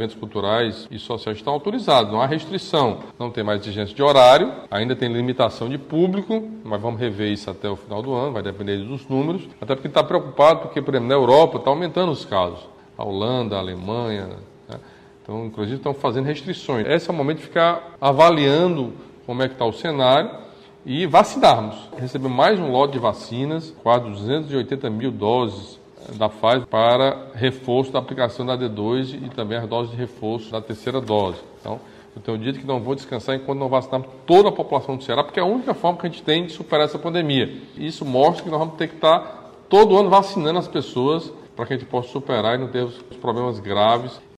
eventos culturais e sociais estão autorizados, não há restrição, não tem mais exigência de horário, ainda tem limitação de público, mas vamos rever isso até o final do ano, vai depender dos números, até porque está preocupado porque, por exemplo, na Europa está aumentando os casos, a Holanda, a Alemanha, né? Então, inclusive, estão fazendo restrições. Esse é o momento de ficar avaliando como é que está o cenário e vacinarmos. Recebemos mais um lote de vacinas, quase 280 mil doses da Pfizer para reforço da aplicação da D2 e também as doses de reforço da terceira dose. Então, eu tenho dito que não vou descansar enquanto não vacinarmos toda a população do Ceará, porque é a única forma que a gente tem de superar essa pandemia. Isso mostra que nós vamos ter que estar todo ano vacinando as pessoas para que a gente possa superar e não ter os problemas graves